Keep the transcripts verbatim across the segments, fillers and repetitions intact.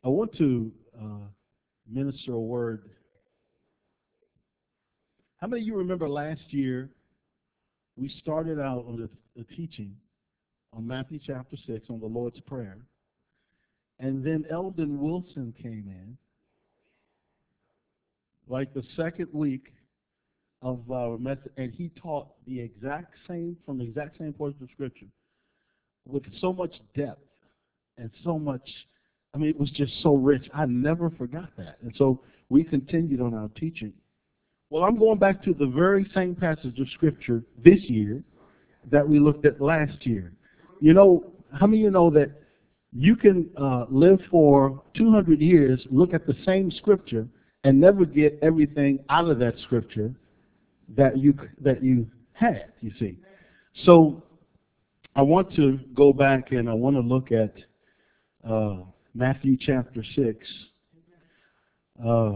I want to uh, minister a word. How many of you remember last year we started out on the, the teaching on Matthew chapter six on the Lord's Prayer, and then Eldon Wilson came in, like the second week of our message, and he taught the exact same, from the exact same portion of Scripture, with so much depth and so much, I mean, it was just so rich. I never forgot that. And so we continued on our teaching. Well, I'm going back to the very same passage of Scripture this year that we looked at last year. You know, how many of you know that you can uh, live for two hundred years, look at the same Scripture, and never get everything out of that Scripture that you that you had, you see. So I want to go back and I want to look at uh, Matthew chapter six. Uh,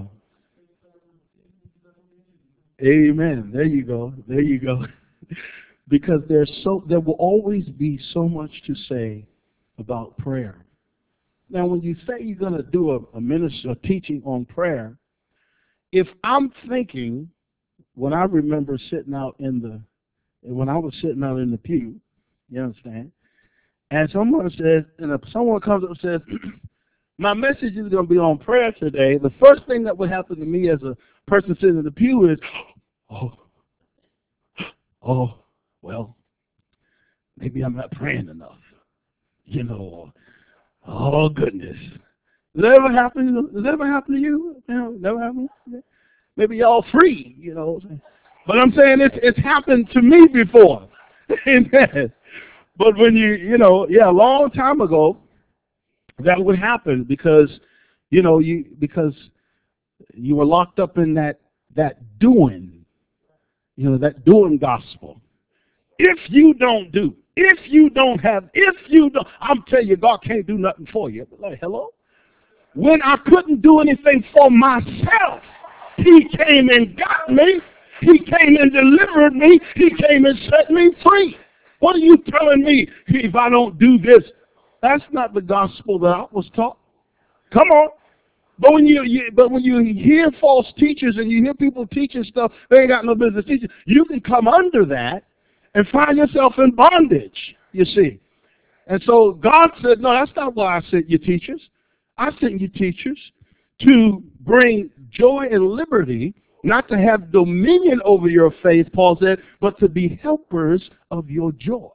amen. There you go. There you go. Because there's so there will always be so much to say about prayer. Now, when you say you're going to do a, a minister a teaching on prayer, if I'm thinking, when I remember sitting out in the, when I was sitting out in the pew, you understand, and someone says, and if someone comes up and says, my message is going to be on prayer today, the first thing that would happen to me as a person sitting in the pew is, oh, oh, well, maybe I'm not praying enough, you know, oh, goodness. Does that ever happen? Does that ever happen to you? You know, never happened? Maybe y'all free, you know. But I'm saying it's it's happened to me before. Amen. But when you, you know, yeah, a long time ago, that would happen because, you know, you because you were locked up in that that doing, you know, that doing gospel. If you don't do, if you don't have, if you don't, I'm telling you, God can't do nothing for you. Like, hello? When I couldn't do anything for myself, He came and got me. He came and delivered me. He came and set me free. What are you telling me if I don't do this? That's not the gospel that I was taught. Come on. But when you, you but when you hear false teachers and you hear people teaching stuff they ain't got no business teaching, you can come under that and find yourself in bondage, you see. And so God said, no, that's not why I sent you teachers. I sent you teachers to bring joy and liberty, not to have dominion over your faith, Paul said, but to be helpers of your joy.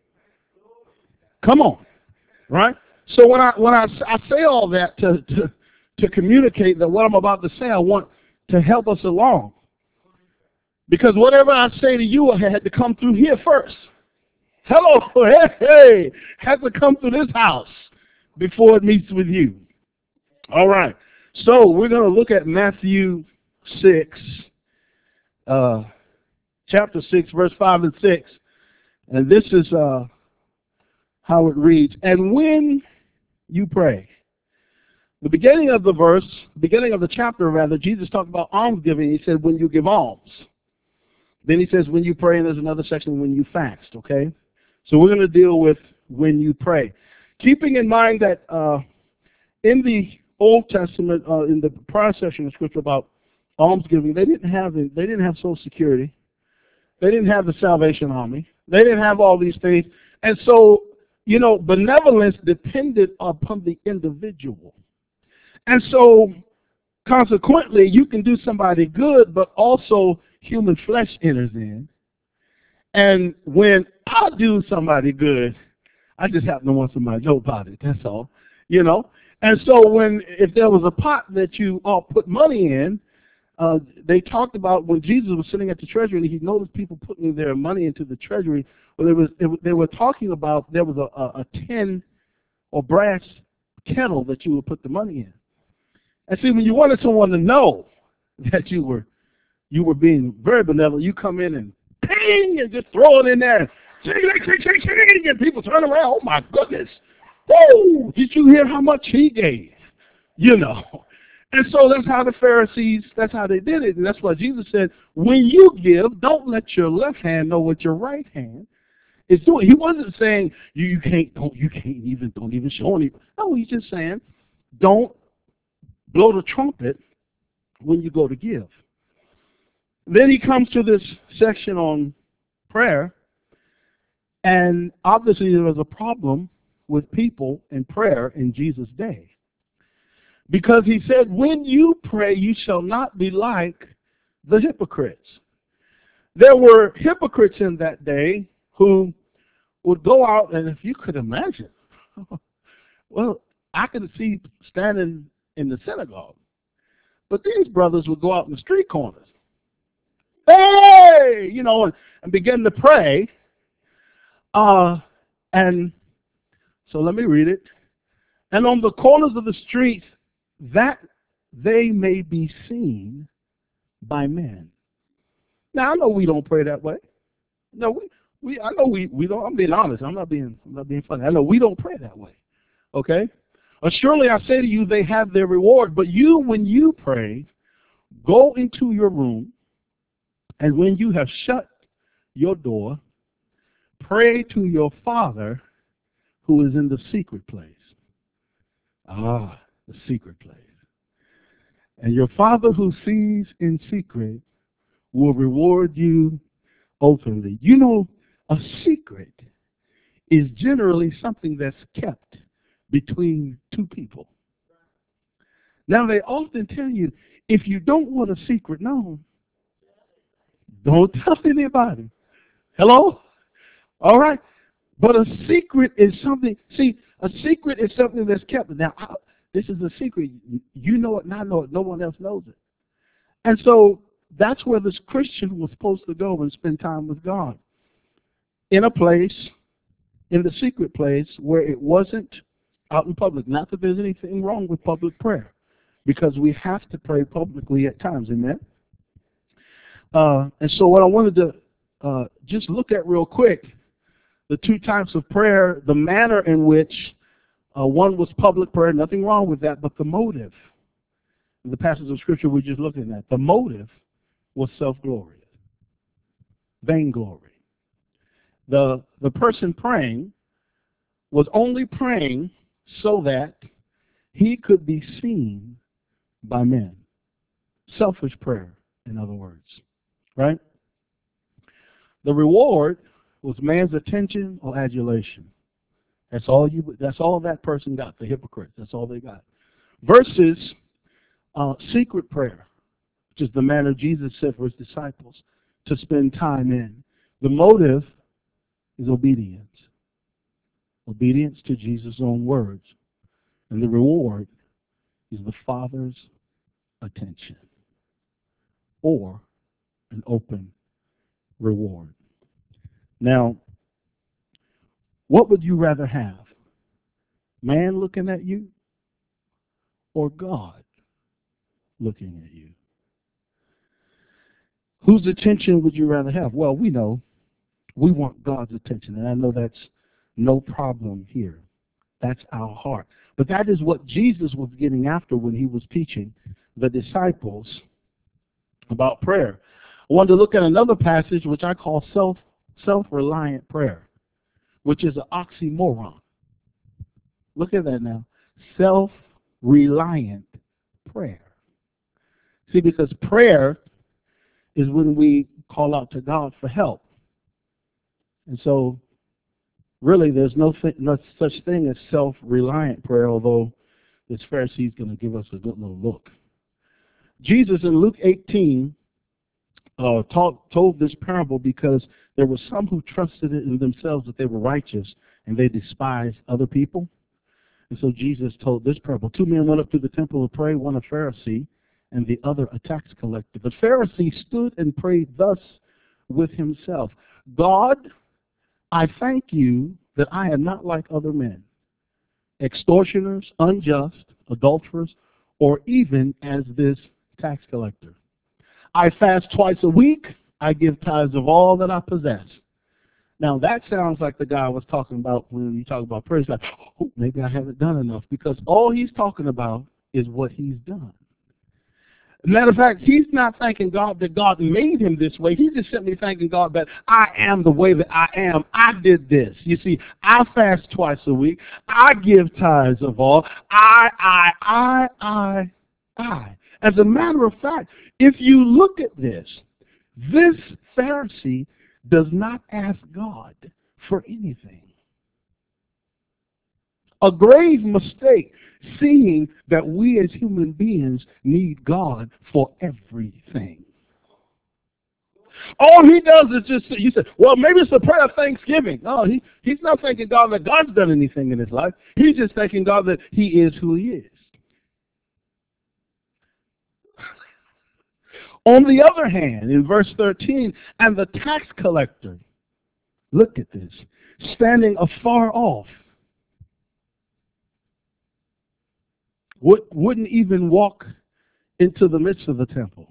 Come on, right? So when I when I, I say all that to, to to communicate that what I'm about to say, I want to help us along. Because whatever I say to you, I had to come through here first. Hello, hey, hey, had to come through this house before it meets with you. All right. So we're going to look at Matthew six, uh, chapter six, verse five and six. And this is uh, how it reads. And when you pray. The beginning of the verse, beginning of the chapter rather, Jesus talked about almsgiving. He said, when you give alms. Then he says, when you pray, and there's another section, when you fast, okay? So we're going to deal with when you pray. Keeping in mind that uh, in the Old Testament, uh, in the prior section of Scripture about almsgiving, they didn't have they didn't have Social Security, they didn't have the Salvation Army, they didn't have all these things, and so you know benevolence depended upon the individual, and so consequently, you can do somebody good, but also human flesh enters in, and when I do somebody good, I just happen to want somebody to know about it. That's all, you know. And so when, if there was a pot that you all put money in, uh, they talked about when Jesus was sitting at the treasury and he noticed people putting their money into the treasury. Well, there was, it, they were talking about there was a, a, a tin or brass kettle that you would put the money in. And see, when you wanted someone to know that you were you were being very benevolent, you come in and ping and just throw it in there, shake, shake, shake, shake, and people turn around. Oh my goodness! Oh, did you hear how much he gave? You know. And so that's how the Pharisees, that's how they did it. And that's why Jesus said, when you give, don't let your left hand know what your right hand is doing. He wasn't saying you, you can't don't you can't even don't even show any. No, he's just saying, don't blow the trumpet when you go to give. Then he comes to this section on prayer, and obviously there was a problem with people in prayer in Jesus' day. Because he said, when you pray, you shall not be like the hypocrites. There were hypocrites in that day who would go out, and if you could imagine, well, I could see standing in the synagogue, but these brothers would go out in the street corners, hey, you know, and, and begin to pray. Uh, and so let me read it. And on the corners of the streets, that they may be seen by men. Now I know we don't pray that way. No, we, we I know we, we don't. I'm being honest. I'm not being I'm not being funny. I know we don't pray that way. Okay? Or surely I say to you, they have their reward. But you, when you pray, go into your room, and when you have shut your door, pray to your Father who is in the secret place. Ah, the secret place. And your Father who sees in secret will reward you openly. You know, a secret is generally something that's kept between two people. Now, they often tell you, if you don't want a secret known, don't tell anybody. Hello? All right? But a secret is something, see, a secret is something that's kept. Now, I, this is a secret. You know it, and I know it. No one else knows it. And so that's where this Christian was supposed to go and spend time with God. In a place, in the secret place, where it wasn't out in public. Not that there's anything wrong with public prayer, because we have to pray publicly at times. Amen? Uh, and so what I wanted to uh, just look at real quick, the two types of prayer, the manner in which uh, one was public prayer, nothing wrong with that, but the motive. In the passage of Scripture we're just looking at, the motive was self-glory, vainglory. The, the person praying was only praying so that he could be seen by men. Selfish prayer, in other words, right? The reward was man's attention or adulation. That's all you. That's all that person got. The hypocrite. That's all they got. Versus uh, secret prayer, which is the manner Jesus said for his disciples to spend time in. The motive is obedience. Obedience to Jesus' own words. And the reward is the Father's attention, or an open reward. Now, what would you rather have? Man looking at you, or God looking at you? Whose attention would you rather have? Well, we know we want God's attention, and I know that's no problem here. That's our heart. But that is what Jesus was getting after when he was teaching the disciples about prayer. I wanted to look at another passage which I call self, self-reliant prayer, which is an oxymoron. Look at that now. Self-reliant prayer. See, because prayer is when we call out to God for help. And so, really, there's no, th no such thing as self-reliant prayer, although this Pharisee is going to give us a good little look. Jesus in Luke eighteen uh, taught, told this parable because there were some who trusted it in themselves that they were righteous, and they despised other people. And so Jesus told this parable. Two men went up to the temple to pray, one a Pharisee and the other a tax collector. The Pharisee stood and prayed thus with himself, God, I thank you that I am not like other men, extortioners, unjust, adulterers, or even as this tax collector. I fast twice a week. I give tithes of all that I possess. Now that sounds like the guy I was talking about when you talk about prayer. He's like, oh, maybe I haven't done enough, because all he's talking about is what he's done. Matter of fact, he's not thanking God that God made him this way. He's just simply thanking God that I am the way that I am. I did this. You see, I fast twice a week. I give tithes of all. I, I, I, I. eye. As a matter of fact, if you look at this, this Pharisee does not ask God for anything. A grave mistake, seeing that we as human beings need God for everything. All he does is just, you say, well, maybe it's a prayer of thanksgiving. No, he, he's not thanking God that God's done anything in his life. He's just thanking God that he is who he is. On the other hand, in verse thirteen, and the tax collector, look at this, standing afar off, would, wouldn't even walk into the midst of the temple,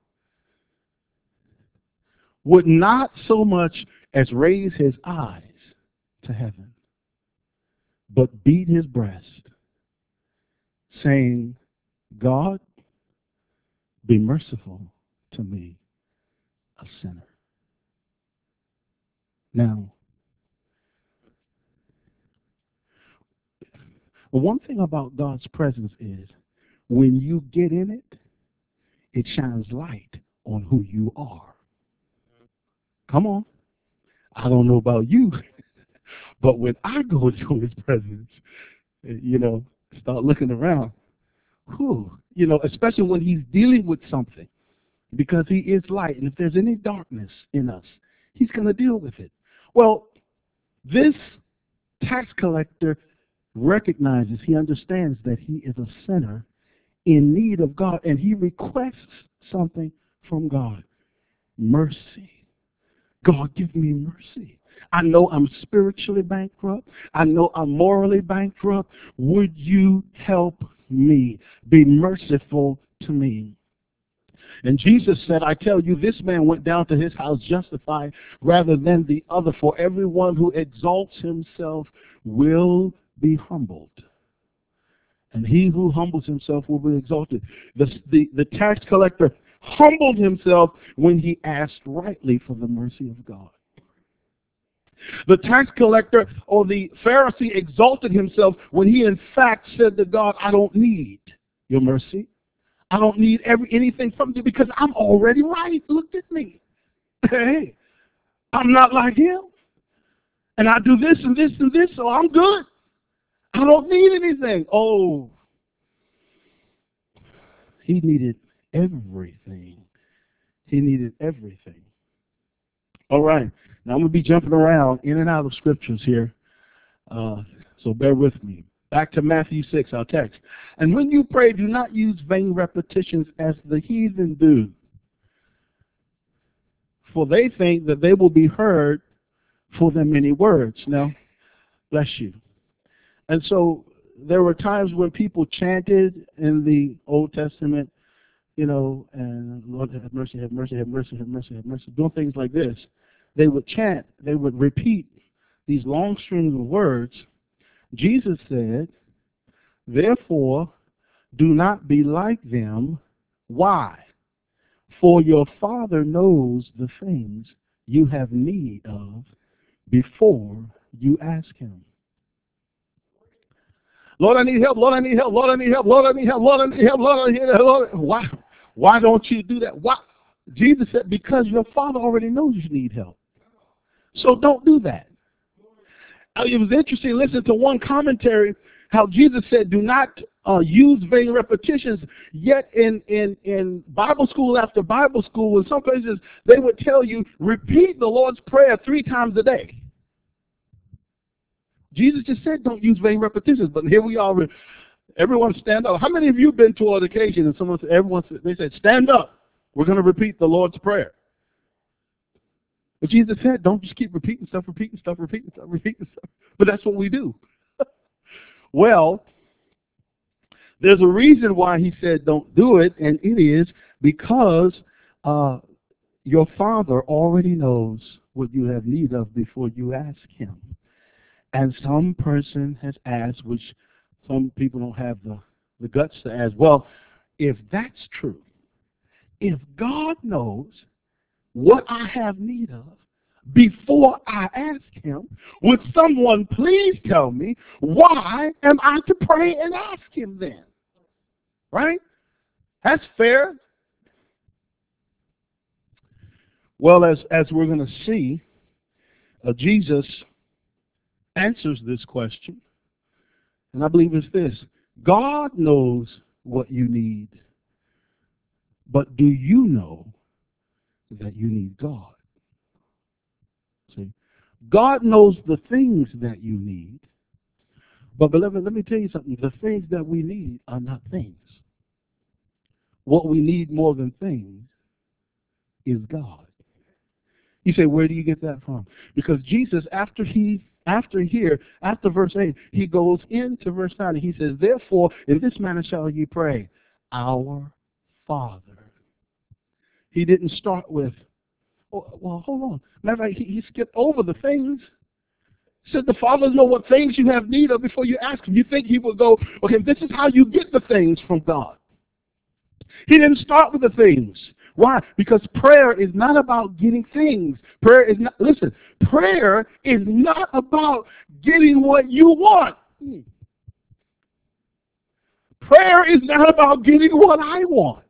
would not so much as raise his eyes to heaven, but beat his breast, saying, God, be merciful to me, a sinner. Now, one thing about God's presence is when you get in it, it shines light on who you are. Come on. I don't know about you, but when I go into his presence, you know, start looking around, whew, you know, especially when he's dealing with something, because he is light. And if there's any darkness in us, he's going to deal with it. Well, this tax collector recognizes, he understands that he is a sinner in need of God, and he requests something from God. Mercy. God, give me mercy. I know I'm spiritually bankrupt. I know I'm morally bankrupt. Would you help me? Be merciful to me. And Jesus said, I tell you, this man went down to his house justified rather than the other. For everyone who exalts himself will be humbled, and he who humbles himself will be exalted. The, the, the tax collector humbled himself when he asked rightly for the mercy of God. The tax collector or the Pharisee exalted himself when he in fact said to God, I don't need your mercy. I don't need every anything from you because I'm already right. Look at me. Hey, I'm not like him. And I do this and this and this, so I'm good. I don't need anything. Oh, he needed everything. He needed everything. All right. Now I'm going to be jumping around in and out of scriptures here, uh, so bear with me. Back to Matthew six, our text. And when you pray, do not use vain repetitions as the heathen do, for they think that they will be heard for their many words. Now, bless you. And so there were times when people chanted in the Old Testament, you know, and Lord have mercy, have mercy, have mercy, have mercy, have mercy, doing things like this. They would chant, they would repeat these long strings of words. Jesus said, therefore, do not be like them. Why? For your Father knows the things you have need of before you ask him. Lord, I need help. Lord, I need help. Lord, I need help. Lord, I need help. Lord, I need help. Lord, I need help. Lord, why? Why don't you do that? Why? Jesus said, because your Father already knows you need help. So don't do that. It was interesting. Listen to one commentary how Jesus said, do not uh, use vain repetitions. Yet in, in, in Bible school after Bible school, in some places, they would tell you, repeat the Lord's Prayer three times a day. Jesus just said, don't use vain repetitions. But here we are. Everyone stand up. How many of you have been to an occasion and someone said, everyone said, they said, stand up. We're going to repeat the Lord's Prayer. But Jesus said, don't just keep repeating stuff, repeating stuff, repeating stuff, repeating stuff. But that's what we do. Well, there's a reason why he said don't do it, and it is because uh, your Father already knows what you have need of before you ask him. And some person has asked, which some people don't have the, the guts to ask, well, if that's true, if God knows what I have need of before I ask him, would someone please tell me why am I to pray and ask him then? Right? That's fair. Well, as, as we're going to see, uh, Jesus answers this question. And I believe it's this. God knows what you need. But do you know that you need God? See, God knows the things that you need. But beloved, let me tell you something. The things that we need are not things. What we need more than things is God. You say, where do you get that from? Because Jesus, after he, after here, after verse eight, he goes into verse nine and he says, therefore, in this manner shall ye pray, our Father. He didn't start with, oh, well, hold on. Matter of fact, he, he skipped over the things. He said the Father knows what things you have need of before you ask him. You think he would go, okay, this is how you get the things from God. He didn't start with the things. Why? Because prayer is not about getting things. Prayer is not, listen, prayer is not about getting what you want. Prayer is not about getting what I want.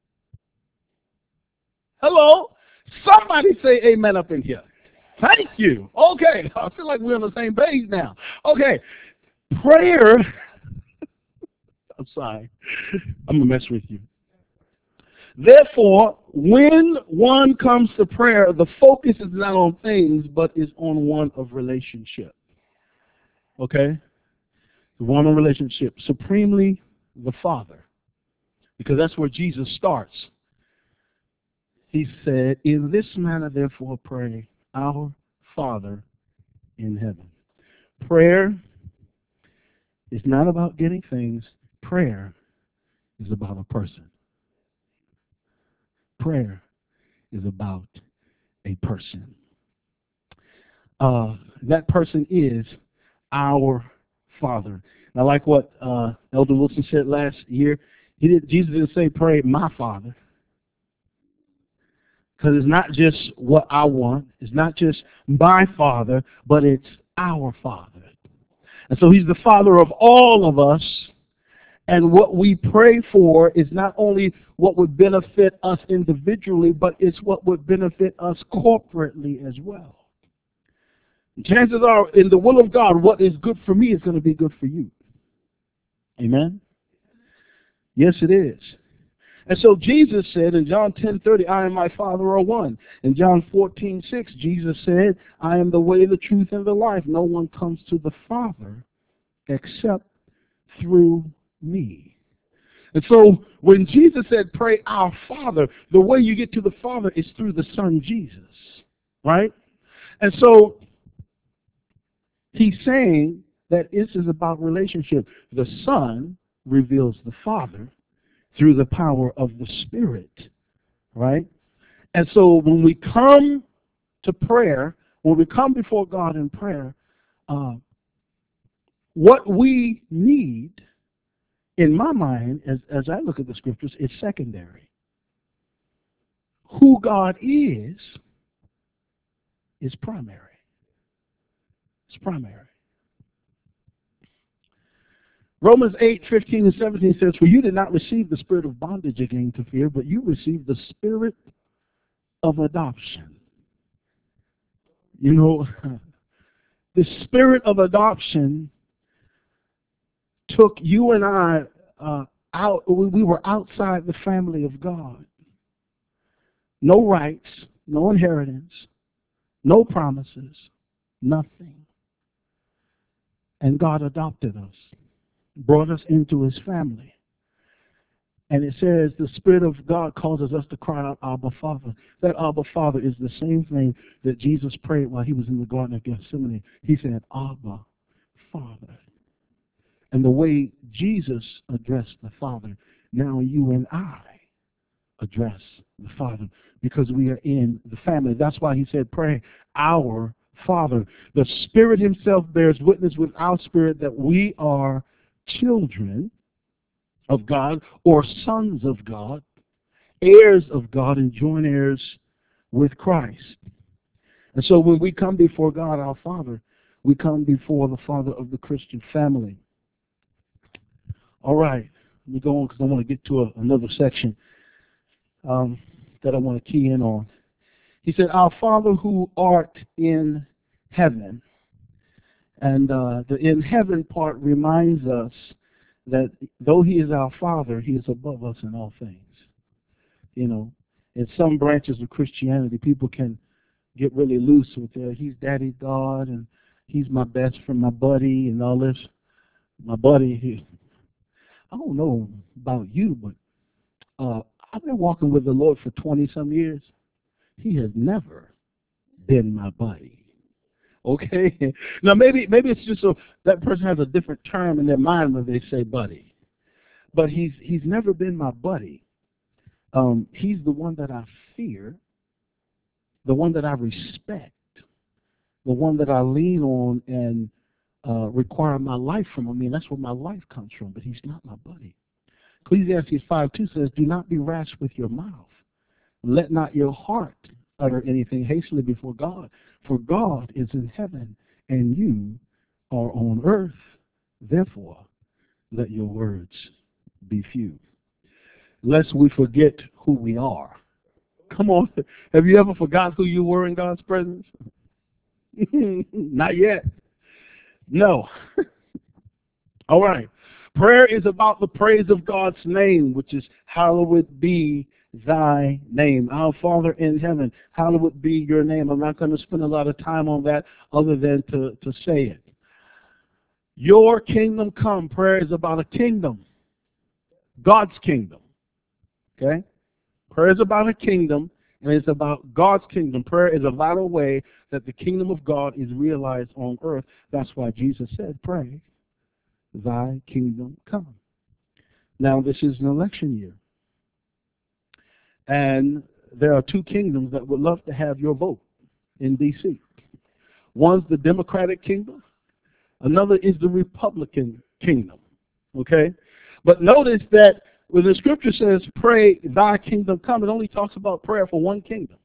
Hello? Somebody say amen up in here. Thank you. Okay. I feel like we're on the same page now. Okay. Prayer. I'm sorry. I'm going to mess with you. Therefore, when one comes to prayer, the focus is not on things, but is on one of relationship. Okay? One of relationship. Supremely the Father. Because that's where Jesus starts. He said, in this manner, therefore, pray, our Father in heaven. Prayer is not about getting things. Prayer is about a person. Prayer is about a person. Uh, that person is our Father. And I like what uh, Elder Wilson said last year. He did, Jesus didn't say, pray my Father. Because it's not just what I want. It's not just my Father, but it's our Father. And so he's the Father of all of us. And what we pray for is not only what would benefit us individually, but it's what would benefit us corporately as well. Chances are, in the will of God, what is good for me is going to be good for you. Amen? Yes, it is. And so Jesus said in John ten thirty, I and my Father are one. In John fourteen six, Jesus said, I am the way, the truth, and the life. No one comes to the Father except through me. And so when Jesus said, pray our Father, the way you get to the Father is through the Son Jesus. Right? And so he's saying that this is about relationship. The Son reveals the Father through the power of the Spirit, right? And so when we come to prayer, when we come before God in prayer, uh, what we need, in my mind, as, as I look at the scriptures, is secondary. Who God is, is primary. It's primary. Romans eight, fifteen and seventeen says, for you did not receive the spirit of bondage again to fear, but you received the spirit of adoption. You know, the spirit of adoption took you and I uh, out. We were outside the family of God. No rights, no inheritance, no promises, nothing. And God adopted us, brought us into his family. And it says the Spirit of God causes us to cry out, Abba, Father. That Abba, Father is the same thing that Jesus prayed while he was in the Garden of Gethsemane. He said, Abba, Father. And the way Jesus addressed the Father, now you and I address the Father because we are in the family. That's why he said, pray our Father. The Spirit himself bears witness with our spirit that we are children of God, or sons of God, heirs of God, and joint heirs with Christ. And so when we come before God, our Father, we come before the Father of the Christian family. All right. Let me go on because I want to get to a, another section um, that I want to key in on. He said, "Our Father who art in heaven." And uh, the in heaven part reminds us that though he is our Father, he is above us in all things. You know, in some branches of Christianity, people can get really loose with their, he's Daddy God, and he's my best friend, my buddy, and all this. My buddy, he, I don't know about you, but uh, I've been walking with the Lord for twenty-some years. He has never been my buddy. Okay? Now, maybe maybe it's just so that person has a different term in their mind when they say buddy. But he's he's never been my buddy. Um, he's the one that I fear, the one that I respect, the one that I lean on and uh, require my life from. I mean, that's where my life comes from, but he's not my buddy. Ecclesiastes five two says, "Do not be rash with your mouth. Let not your heart utter anything hastily before God. For God is in heaven, and you are on earth. Therefore, let your words be few." Lest we forget who we are. Come on. Have you ever forgot who you were in God's presence? Not yet. No. All right. Prayer is about the praise of God's name, which is hallowed be thy name. Our Father in heaven, hallowed be your name. I'm not going to spend a lot of time on that other than to, to say it. Your kingdom come. Prayer is about a kingdom. God's kingdom. Okay? Prayer is about a kingdom, and it's about God's kingdom. Prayer is a vital way that the kingdom of God is realized on earth. That's why Jesus said, pray, thy kingdom come. Now, this is an election year. And there are two kingdoms that would love to have your vote in D C One's the Democratic kingdom. Another is the Republican kingdom. Okay? But notice that when the scripture says, pray, thy kingdom come, it only talks about prayer for one kingdom.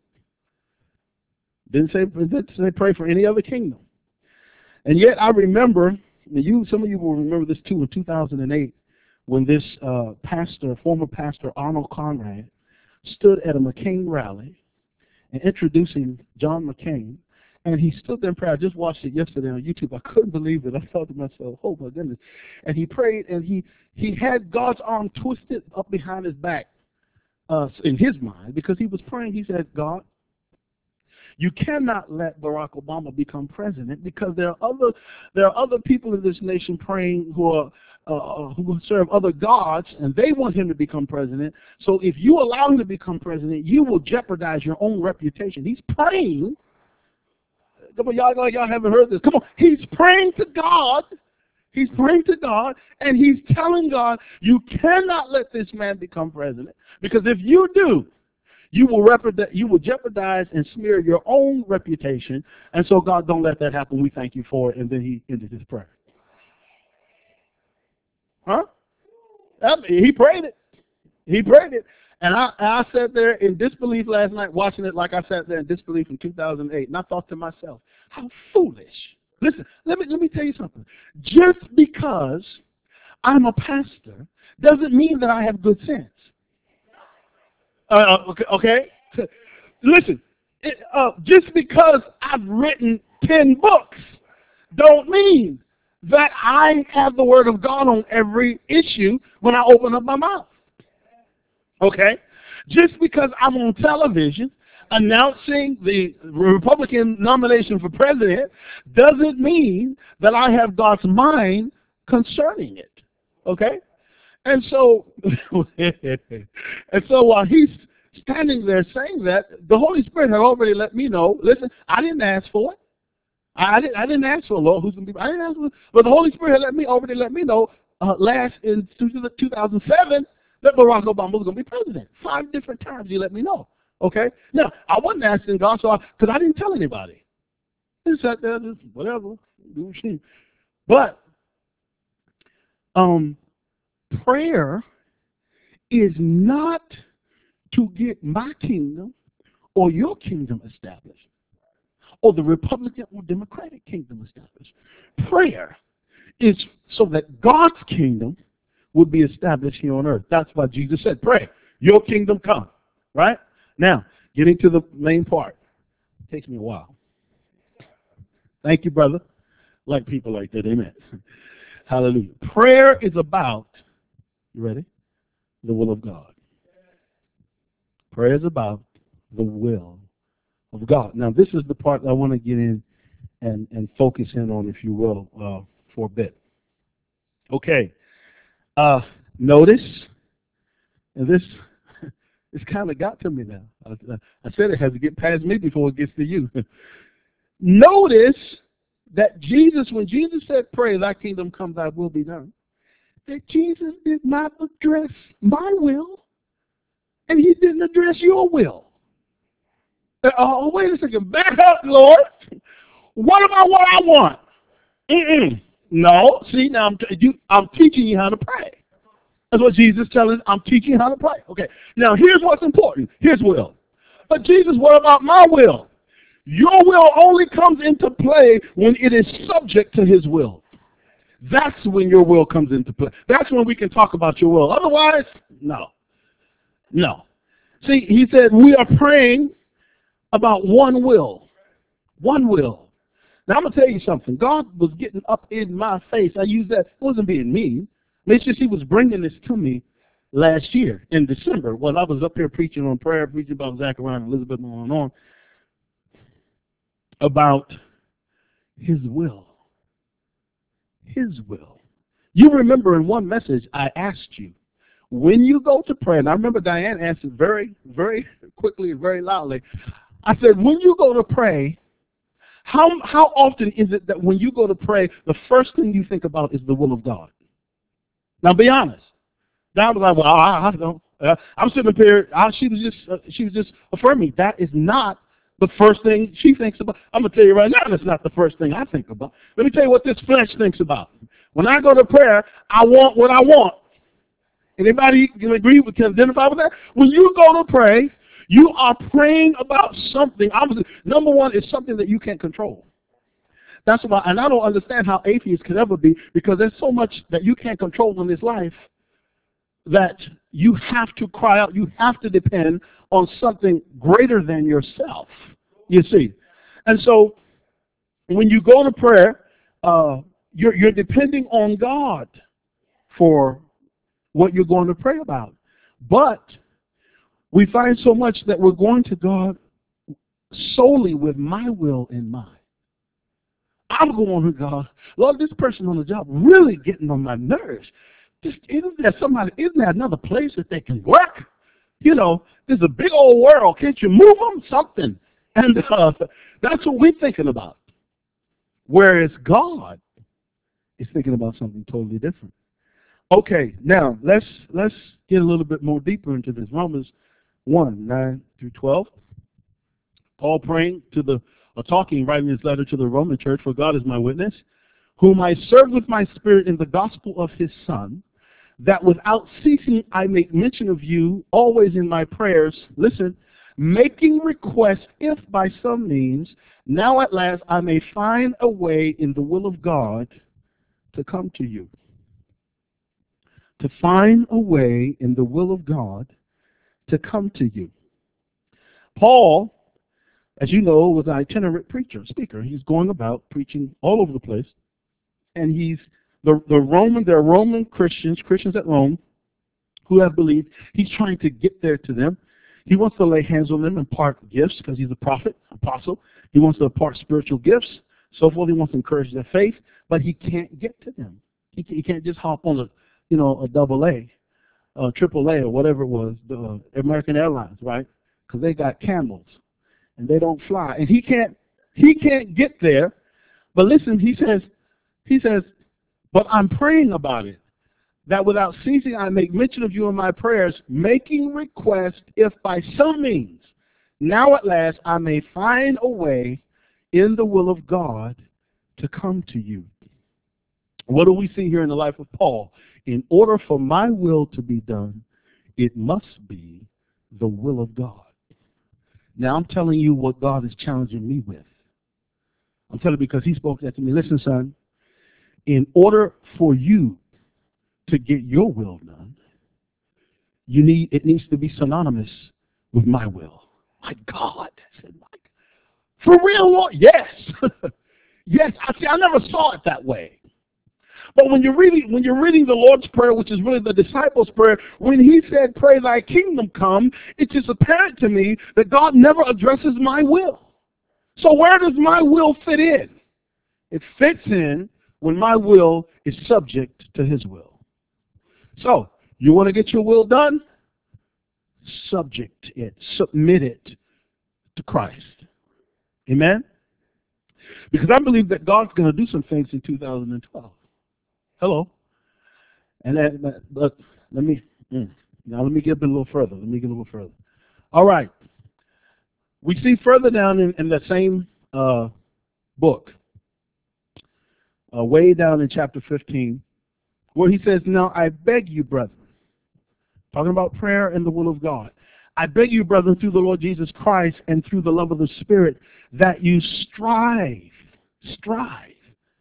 Didn't say, didn't say pray for any other kingdom. And yet I remember, and you, some of you will remember this too, in two thousand eight, when this uh, pastor, former pastor Arnold Conrad, stood at a McCain rally and introducing John McCain, and he stood there in prayer. I just watched it yesterday on YouTube. I couldn't believe it. I thought to myself, oh my goodness. And he prayed, and he, he had God's arm twisted up behind his back uh, in his mind, because he was praying. He said, God, you cannot let Barack Obama become president, because there are other there are other people in this nation praying who are uh, who serve other gods, and they want him to become president. So if you allow him to become president, you will jeopardize your own reputation. He's praying. Come on, y'all, y'all haven't heard this. Come on, he's praying to God. He's praying to God, and he's telling God, you cannot let this man become president, because if you do, you will, you will jeopardize and smear your own reputation. And so, God, don't let that happen. We thank you for it. And then he ended his prayer. Huh? He prayed it. He prayed it. And I, I sat there in disbelief last night, watching it like I sat there in disbelief in two thousand eight. And I thought to myself, how foolish. Listen, let me, let me tell you something. Just because I'm a pastor doesn't mean that I have good sense. Uh, okay, okay? Listen, it, uh, just because I've written ten books don't mean that I have the word of God on every issue when I open up my mouth. Okay? Just because I'm on television announcing the Republican nomination for president doesn't mean that I have God's mind concerning it. Okay? And so, and so while he's standing there saying that, the Holy Spirit had already let me know, listen, I didn't ask for it. I didn't, I didn't ask for a Lord who's going to be, I didn't ask for it. But the Holy Spirit had let me, already let me know uh, last in two thousand seven that Barack Obama was going to be president. Five different times he let me know. Okay? Now, I wasn't asking God, so because I, I didn't tell anybody. I just sat there, just whatever, do what. But, um, prayer is not to get my kingdom or your kingdom established, or the Republican or Democratic kingdom established. Prayer is so that God's kingdom would be established here on earth. That's why Jesus said, pray, your kingdom come. Right? Now, getting to the main part. It takes me a while. Thank you, brother. Like people like that, amen. Hallelujah. Prayer is about, you ready? The will of God. Prayer is about the will of God. Now, this is the part I want to get in and, and focus in on, if you will, uh, for a bit. Okay. Uh, notice, and this it's kind of got to me now. I, I said it has to get past me before it gets to you. Notice that Jesus, when Jesus said, pray, thy kingdom come, thy will be done, that Jesus did not address my will, and he didn't address your will. Uh, oh, wait a second. Back up, Lord. What about what I want? Mm-mm. No. See, now I'm, t- you, I'm teaching you how to pray. That's what Jesus is telling us. I'm teaching you how to pray. Okay. Now, here's what's important. His will. But Jesus, what about my will? Your will only comes into play when it is subject to his will. That's when your will comes into play. That's when we can talk about your will. Otherwise, no. No. See, he said we are praying about one will. One will. Now, I'm going to tell you something. God was getting up in my face. I use that. It wasn't being mean. It's just he was bringing this to me last year in December when I was up here preaching on prayer, preaching about Zechariah and Elizabeth and on and on, about his will. His will. You remember in one message I asked you, when you go to pray, and I remember Diane answered very, very quickly and very loudly. I said, when you go to pray, how how often is it that when you go to pray, the first thing you think about is the will of God? Now, be honest. Diane was like, well, I, I don't. Uh, I'm sitting up here. I, she was just uh, she was just affirming that is not the first thing she thinks about. I'm gonna tell you right now, that's not the first thing I think about. Let me tell you what this flesh thinks about. When I go to prayer, I want what I want. Anybody can agree with, can identify with that? When you go to pray, you are praying about something. Obviously, number one is something that you can't control. That's why, and I don't understand how atheists could ever be, because there's so much that you can't control in this life that you have to cry out. You have to depend on something greater than yourself, you see. And so when you go to prayer, uh, you're, you're depending on God for what you're going to pray about. But we find so much that we're going to God solely with my will in mind. I'm going to God, Lord, this person on the job really getting on my nerves. Just, isn't there somebody, isn't there another place that they can work? You know, there's a big old world. Can't you move them? Something. And uh, that's what we're thinking about. Whereas God is thinking about something totally different. Okay, now let's let's get a little bit more deeper into this. Romans one, nine through twelve. Paul praying to the, or talking, writing his letter to the Roman church, for God is my witness, whom I serve with my spirit in the gospel of his Son, that without ceasing I make mention of you always in my prayers, listen, making request if by some means, now at last I may find a way in the will of God to come to you. To find a way in the will of God to come to you. Paul, as you know, was an itinerant preacher, speaker. He's going about preaching all over the place. And he's, the, the Roman, there are Roman Christians, Christians at Rome, who have believed. He's trying to get there to them. He wants to lay hands on them and impart gifts, because he's a prophet, apostle. He wants to impart spiritual gifts, so forth. He wants to encourage their faith, but he can't get to them. He, he can't just hop on a, you know, a double A, uh, triple A, or whatever it was, the uh, American Airlines, right? Because they got camels, and they don't fly. And he can't, he can't get there. But listen, he says, he says, but I'm praying about it, that without ceasing I make mention of you in my prayers, making request if by some means, now at last I may find a way in the will of God to come to you. What do we see here in the life of Paul? In order for my will to be done, it must be the will of God. Now I'm telling you what God is challenging me with. I'm telling you because he spoke that to me. Listen, son, in order for you to get your will done, you need it needs to be synonymous with my will. My God. I said, my God. For real, Lord? Yes. Yes. I see, I never saw it that way. But when you're reading when you're reading the Lord's Prayer, which is really the disciples' prayer, when he said, pray thy kingdom come, it is apparent to me that God never addresses my will. So where does my will fit in? It fits in when my will is subject to his will. So, you want to get your will done? Subject it, submit it to Christ. Amen? Because I believe that God's going to do some things in two thousand twelve. Hello? And that, that, but let me, mm, now let me get a little further. Let me get a little further. All right. We see further down in, in that same uh, book, uh, way down in chapter fifteen, where he says, now I beg you, brethren, talking about prayer and the will of God, I beg you, brethren, through the Lord Jesus Christ and through the love of the Spirit, that you strive, strive,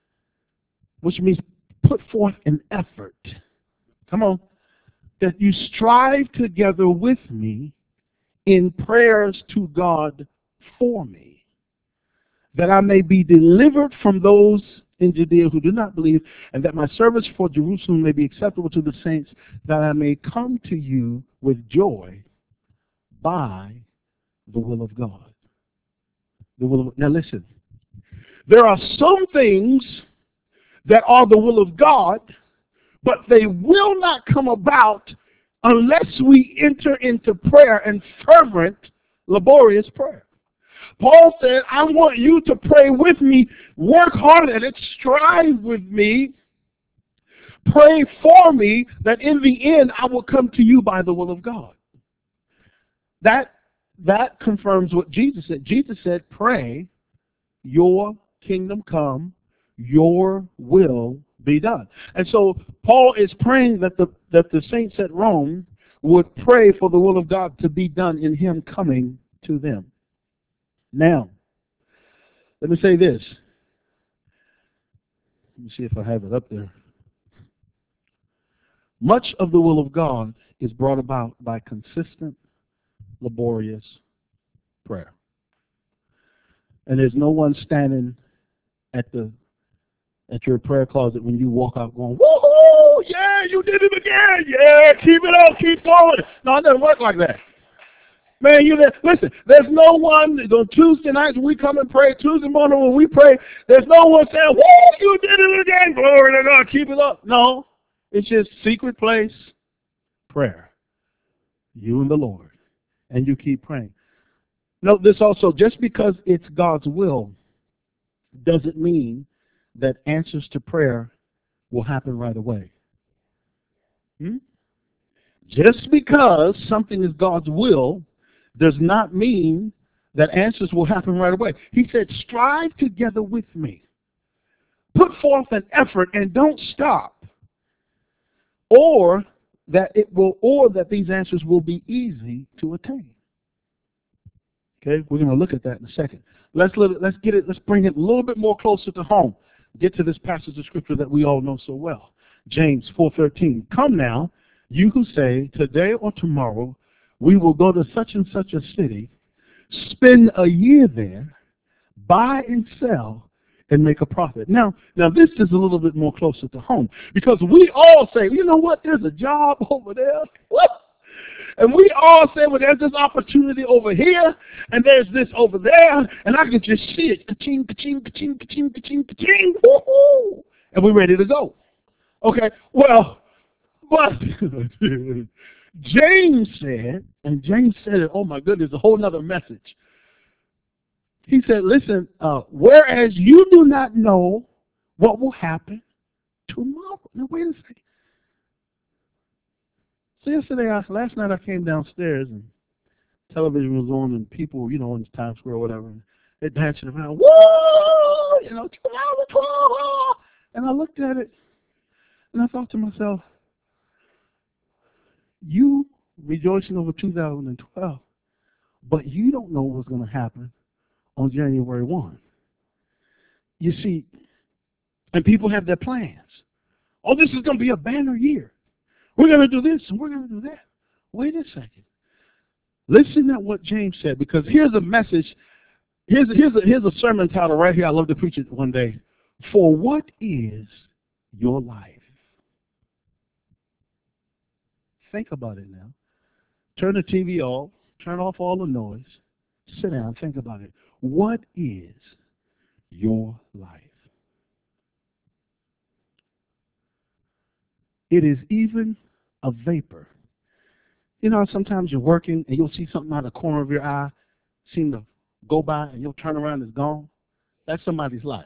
which means put forth an effort. Come on. That you strive together with me in prayers to God for me, that I may be delivered from those in Judea who do not believe, and that my service for Jerusalem may be acceptable to the saints, that I may come to you with joy by the will of God. The will of, now listen, there are some things that are the will of God, but they will not come about unless we enter into prayer and fervent, laborious prayer. Paul said, I want you to pray with me, work hard at it, strive with me, pray for me, that in the end I will come to you by the will of God. That, that confirms what Jesus said. Jesus said, pray, your kingdom come, your will be done. And so Paul is praying that the, that the saints at Rome would pray for the will of God to be done in him coming to them. Now, let me say this. Let me see if I have it up there. Much of the will of God is brought about by consistent, laborious prayer. And there's no one standing at the at your prayer closet when you walk out going, woohoo, yeah, you did it again, yeah, keep it up, keep going. No, it doesn't work like that. Man, you listen, there's no one on Tuesday nights when we come and pray, Tuesday morning when we pray, there's no one saying, woo, you did it again, glory to God, keep it up. No, it's just secret place prayer. You and the Lord. And you keep praying. Note this also, just because it's God's will doesn't mean that answers to prayer will happen right away. Hmm? Just because something is God's will does not mean that answers will happen right away. He said, strive together with me. Put forth an effort and don't stop. Or that it will, or that these answers will be easy to attain. Okay, we're going to look at that in a second. Let's let's get it. Let's bring it a little bit more closer to home. Get to this passage of scripture that we all know so well. James four thirteen. Come now, you who say, today or tomorrow we will go to such and such a city, spend a year there, buy and sell, and make a profit. Now, now this is a little bit more closer to home, because we all say, you know what, there's a job over there. What? And we all say, well, there's this opportunity over here, and there's this over there, and I can just see it. Ka-ching, ka-ching, ka-ching, ka-ching, ka-ching, ka-ching. Woo-hoo. And we're ready to go. Okay, well, but James said, and James said it, oh my goodness, a whole other message. He said, listen, uh, whereas you do not know what will happen tomorrow. Now, wait a second. So yesterday, I, last night I came downstairs and television was on and people, you know, in Times Square or whatever, and they're dancing around, whoa, you know, and I looked at it and I thought to myself, you rejoicing over two thousand twelve, but you don't know what's going to happen on January first. You see, and people have their plans. Oh, this is going to be a banner year. We're going to do this and we're going to do that. Wait a second. Listen to what James said, because here's a message. Here's a, here's a, here's a sermon title right here. I love to preach it one day. For what is your life? Think about it now. Turn the T V off. Turn off all the noise. Sit down. Think about it. What is your life? It is even a vapor. You know, sometimes you're working and you'll see something out of the corner of your eye seem to go by and you'll turn around and it's gone. That's somebody's life.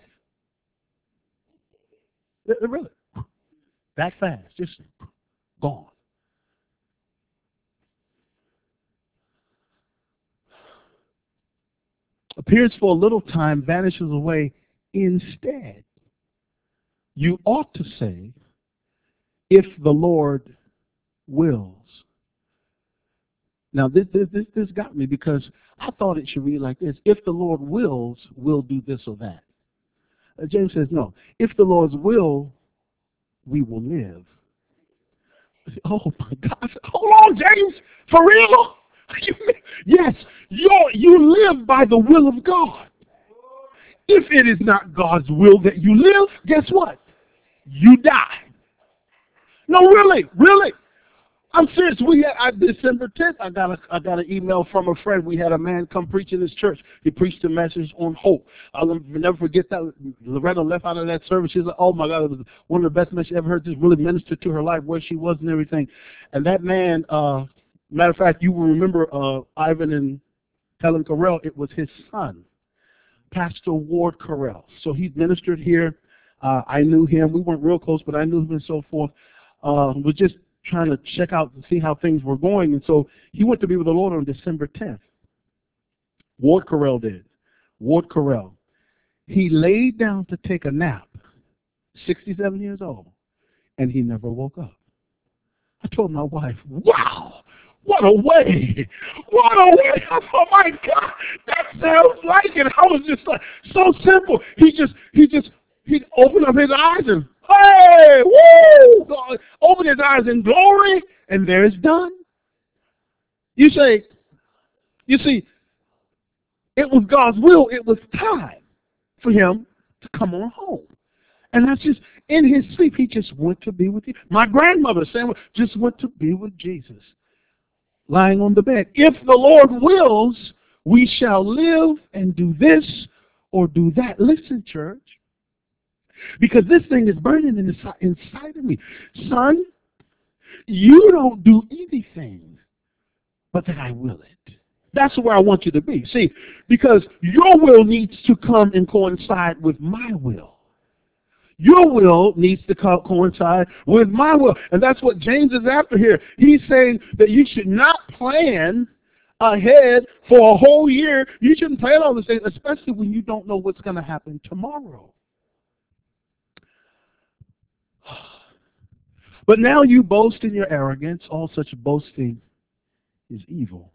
Really. That fast. Just gone. Appears for a little time, vanishes away. Instead, you ought to say, if the Lord wills. Now, this, this, this, this got me because I thought it should read like this. If the Lord wills, we'll do this or that. Uh, James says, no. If the Lord's will, we will live. Oh, my gosh. Hold on, James. For real? Yes, you're, you live by the will of God. If it is not God's will that you live, guess what? You die. No, really, really. I'm serious. We had I, December tenth. I got a I got an email from a friend. We had a man come preach in this church. He preached a message on hope. I'll never forget that. Loretta left out of that service. She's like, "Oh my God, it was one of the best messages she ever heard. Just really ministered to her life, where she was and everything." And that man, uh, matter of fact, you will remember uh, Ivan and Helen Carell. It was his son, Pastor Ward Carell. So he ministered here. Uh, I knew him. We weren't real close, but I knew him and so forth. Uh, was just trying to check out and see how things were going. And so he went to be with the Lord on December tenth. Ward Carell did. Ward Carell. He laid down to take a nap, sixty-seven years old, and he never woke up. I told my wife, wow, what a way. What a way. Oh, my God. That sounds like it. I was just like, so simple. He just, he just, he opened up his eyes and, hey, woo, God, open his eyes in glory, and there it's done. You say, you see, it was God's will. It was time for him to come on home. And that's just, in his sleep, he just went to be with you. My grandmother, same, just went to be with Jesus, lying on the bed. If the Lord wills, we shall live and do this or do that. Listen, church. Because this thing is burning inside, inside of me. Son, you don't do anything but that I will it. That's where I want you to be. See, because your will needs to come and coincide with my will. Your will needs to co- coincide with my will. And that's what James is after here. He's saying that you should not plan ahead for a whole year. You shouldn't plan on this thing, especially when you don't know what's going to happen tomorrow. But now you boast in your arrogance. All such boasting is evil.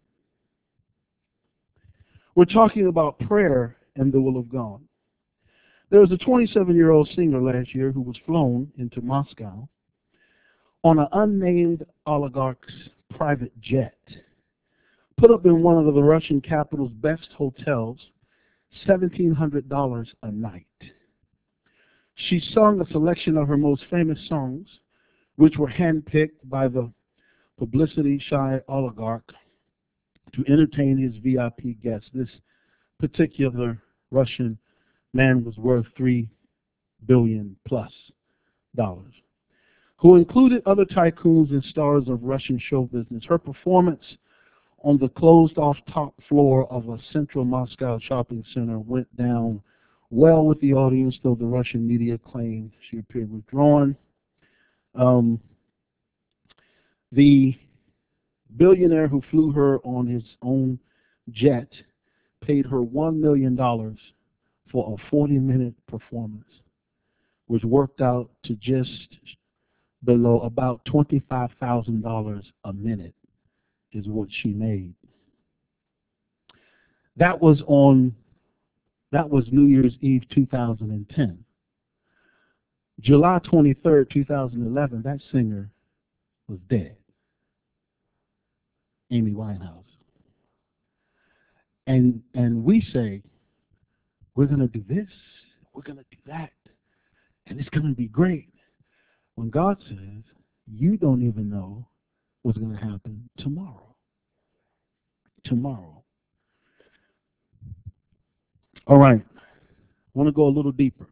We're talking about prayer and the will of God. There was a twenty-seven-year-old singer last year who was flown into Moscow on an unnamed oligarch's private jet, put up in one of the Russian capital's best hotels, seventeen hundred dollars a night. She sung a selection of her most famous songs, which were handpicked by the publicity-shy oligarch to entertain his V I P guests. This particular Russian man was worth three billion plus dollars, who included other tycoons and stars of Russian show business. Her performance on the closed-off top floor of a central Moscow shopping center went down well with the audience, though the Russian media claimed she appeared withdrawn. Um, the billionaire who flew her on his own jet paid her one million dollars for a forty-minute performance, which worked out to just below about twenty-five thousand dollars a minute is what she made. That was on, that was New Year's Eve two thousand ten. July twenty-third, two thousand eleven, that singer was dead. Amy Winehouse. And and we say, we're going to do this, we're going to do that, and it's going to be great. When God says, you don't even know what's going to happen tomorrow. Tomorrow. All right. I want to go a little deeper.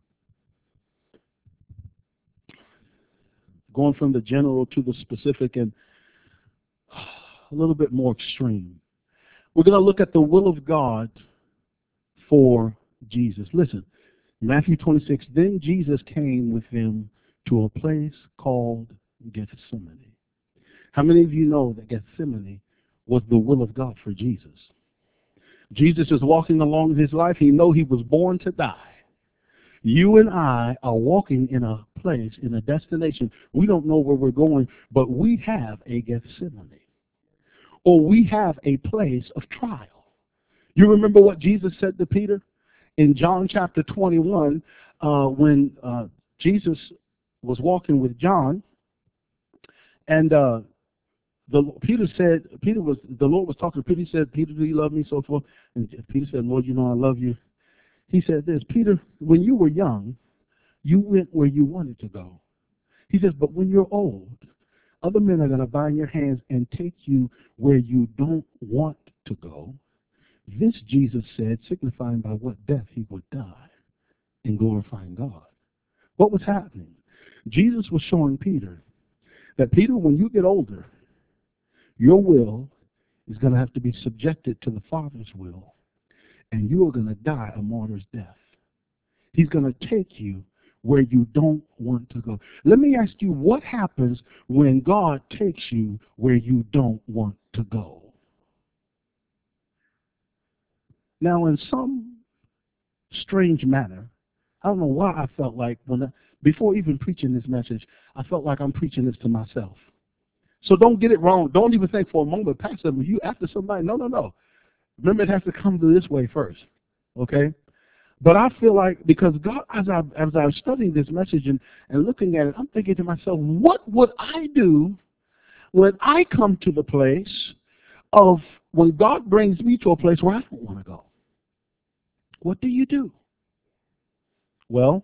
Going from the general to the specific and a little bit more extreme. We're going to look at the will of God for Jesus. Listen, Matthew twenty-six, then Jesus came with them to a place called Gethsemane. How many of you know that Gethsemane was the will of God for Jesus? Jesus is walking along his life. He knew he was born to die. You and I are walking in a place, in a destination. We don't know where we're going, but we have a Gethsemane. Or we have a place of trial. You remember what Jesus said to Peter? In John chapter twenty-one, uh, when uh, Jesus was walking with John, and uh, the Peter said, Peter was the Lord was talking to Peter. He said, Peter, do you love me? So forth. And Peter said, Lord, you know I love you. He said this, Peter, when you were young, you went where you wanted to go. He says, but when you're old, other men are going to bind your hands and take you where you don't want to go. This, Jesus said, signifying by what death he would die in glorifying God. What was happening? Jesus was showing Peter that, Peter, when you get older, your will is going to have to be subjected to the Father's will, and you are going to die a martyr's death. He's going to take you where you don't want to go. Let me ask you, what happens when God takes you where you don't want to go? Now, in some strange manner, I don't know why I felt like, when I, before even preaching this message, I felt like I'm preaching this to myself. So don't get it wrong. Don't even think for a moment, Pastor, you after somebody. No, no, no. Remember, it has to come to this way first, okay? But I feel like, because God, as I as I was studying this message and, and looking at it, I'm thinking to myself, what would I do when I come to the place of, when God brings me to a place where I don't want to go? What do you do? Well,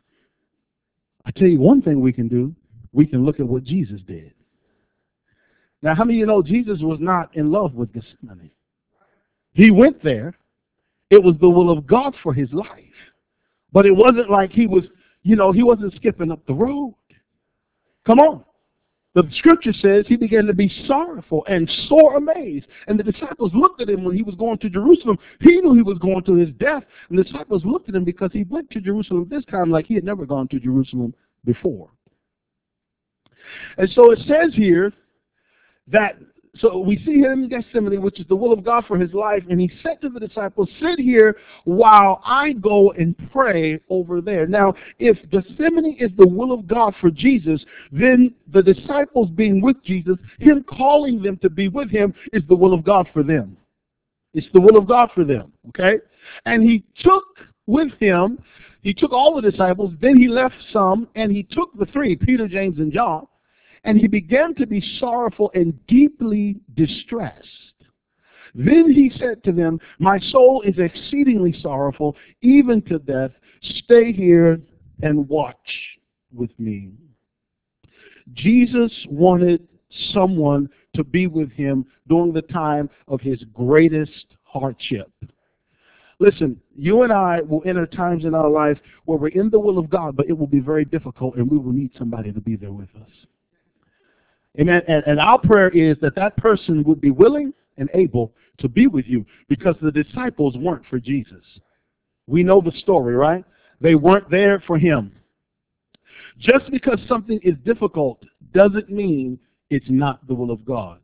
I tell you one thing we can do. We can look at what Jesus did. Now, how many of you know Jesus was not in love with Gethsemane? He went there. It was the will of God for his life. But it wasn't like he was, you know, he wasn't skipping up the road. Come on. The scripture says he began to be sorrowful and sore amazed. And the disciples looked at him when he was going to Jerusalem. He knew he was going to his death. And the disciples looked at him because he went to Jerusalem this time like he had never gone to Jerusalem before. And so it says here that, so we see him in Gethsemane, which is the will of God for his life, and he said to the disciples, sit here while I go and pray over there. Now, if Gethsemane is the will of God for Jesus, then the disciples being with Jesus, him calling them to be with him, is the will of God for them. It's the will of God for them, okay? And he took with him, he took all the disciples, then he left some, and he took the three, Peter, James, and John, and he began to be sorrowful and deeply distressed. Then he said to them, my soul is exceedingly sorrowful, even to death. Stay here and watch with me. Jesus wanted someone to be with him during the time of his greatest hardship. Listen, you and I will enter times in our life where we're in the will of God, but it will be very difficult, and we will need somebody to be there with us. Amen. And, and our prayer is that that person would be willing and able to be with you, because the disciples weren't for Jesus. We know the story, right? They weren't there for him. Just because something is difficult doesn't mean it's not the will of God.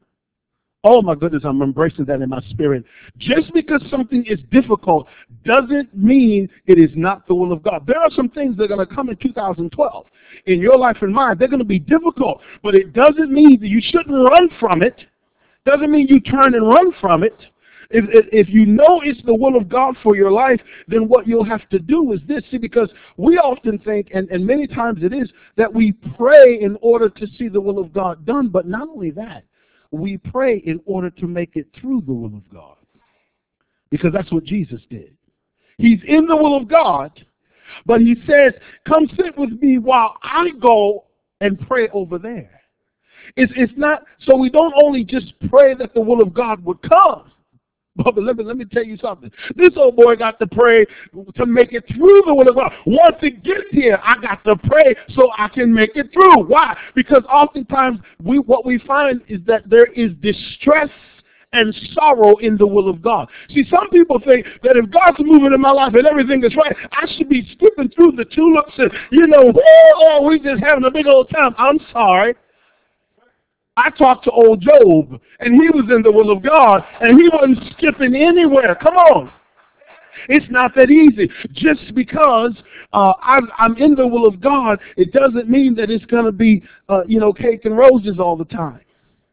Oh my goodness, I'm embracing that in my spirit. Just because something is difficult doesn't mean it is not the will of God. There are some things that are going to come in two thousand twelve in your life and mine. They're going to be difficult, but it doesn't mean that you shouldn't run from it. Doesn't mean you turn and run from it. If, if if you know it's the will of God for your life, then what you'll have to do is this. See, because we often think, and, and many times it is, that we pray in order to see the will of God done. But not only that, we pray in order to make it through the will of God. Because that's what Jesus did. He's in the will of God, but he says, come sit with me while I go and pray over there. It's, it's not, so we don't only just pray that the will of God would come. But let me, let me tell you something. This old boy got to pray to make it through the will of God. Once it gets here, I got to pray so I can make it through. Why? Because oftentimes we what we find is that there is distress and sorrow in the will of God. See, some people think that if God's moving in my life and everything is right, I should be skipping through the tulips and, you know, oh, we just having a big old time. I'm sorry. I talked to old Job, and he was in the will of God, and he wasn't skipping anywhere. Come on. It's not that easy. Just because uh, I'm, I'm in the will of God, it doesn't mean that it's going to be, uh, you know, cake and roses all the time.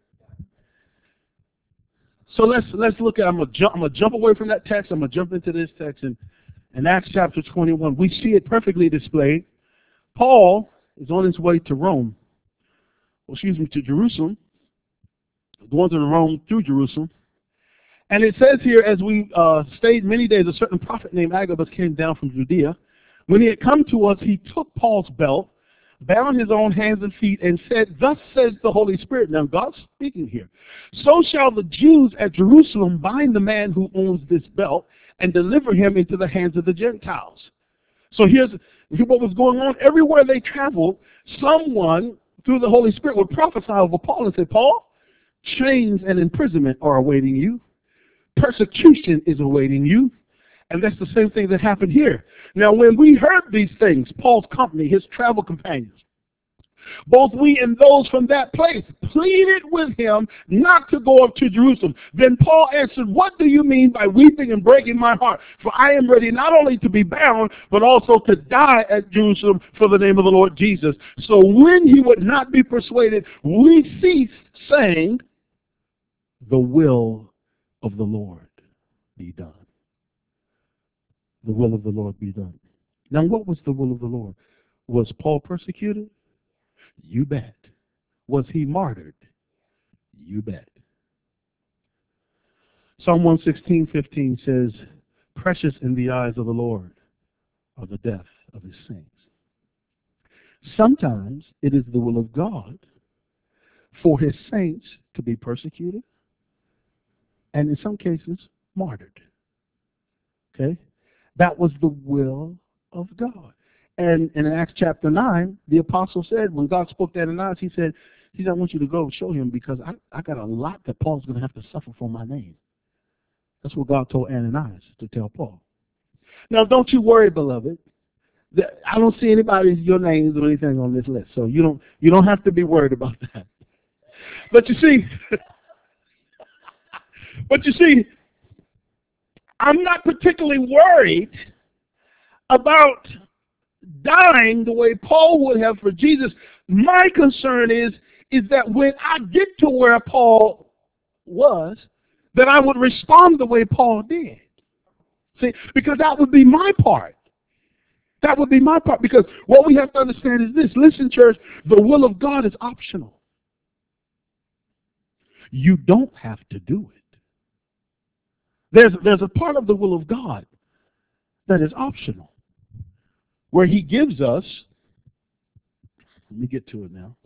So let's let's look at. I'm gonna jump. I'm gonna jump away from that text. I'm gonna jump into this text in, in Acts chapter twenty-one. We see it perfectly displayed. Paul is on his way to Rome. Well, excuse me, to Jerusalem. Going to Rome through Jerusalem. And it says here, as we uh, stayed many days, a certain prophet named Agabus came down from Judea. When he had come to us, he took Paul's belt, bound his own hands and feet, and said, thus says the Holy Spirit. Now, God's speaking here. So shall the Jews at Jerusalem bind the man who owns this belt and deliver him into the hands of the Gentiles. So here's what was going on. Everywhere they traveled, someone, through the Holy Spirit, would prophesy over Paul and say, Paul, chains and imprisonment are awaiting you. Persecution is awaiting you. And that's the same thing that happened here. Now, when we heard these things, Paul's company, his travel companions, both we and those from that place pleaded with him not to go up to Jerusalem. Then Paul answered, what do you mean by weeping and breaking my heart? For I am ready not only to be bound, but also to die at Jerusalem for the name of the Lord Jesus. So when he would not be persuaded, we ceased, saying, the will of the Lord be done. The will of the Lord be done. Now, what was the will of the Lord? Was Paul persecuted? You bet. Was he martyred? You bet. Psalm one sixteen, fifteen says, precious in the eyes of the Lord are the death of his saints. Sometimes it is the will of God for his saints to be persecuted, and in some cases, martyred. Okay? That was the will of God. And, and in Acts chapter nine, the apostle said, when God spoke to Ananias, he said, he said, I want you to go show him because I, I got a lot that Paul's going to have to suffer for my name. That's what God told Ananias to tell Paul. Now, don't you worry, beloved. I don't see anybody's your names or anything on this list, so you don't you don't have to be worried about that. But you see, but you see, I'm not particularly worried about dying the way Paul would have for Jesus. My concern is, is that when I get to where Paul was, that I would respond the way Paul did. See, because that would be my part. That would be my part. Because what we have to understand is this. Listen, church, the will of God is optional. You don't have to do it. There's, there's a part of the will of God that is optional, where he gives us, let me get to it now.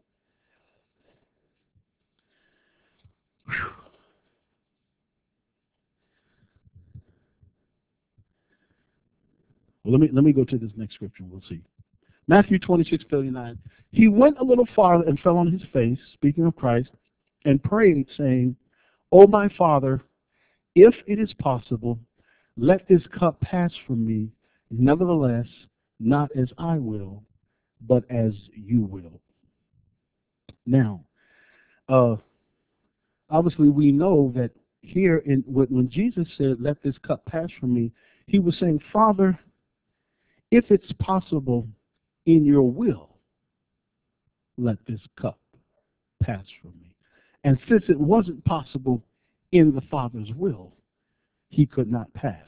Well, let me let me go to this next scripture and we'll see. Matthew twenty-six, thirty-nine. He went a little farther and fell on his face, speaking of Christ, and prayed, saying, O my Father, if it is possible, let this cup pass from me. Nevertheless, not as I will, but as you will. Now, uh, obviously we know that here in when Jesus said, let this cup pass from me, he was saying, Father, if it's possible in your will, let this cup pass from me. And since it wasn't possible in the Father's will, he could not pass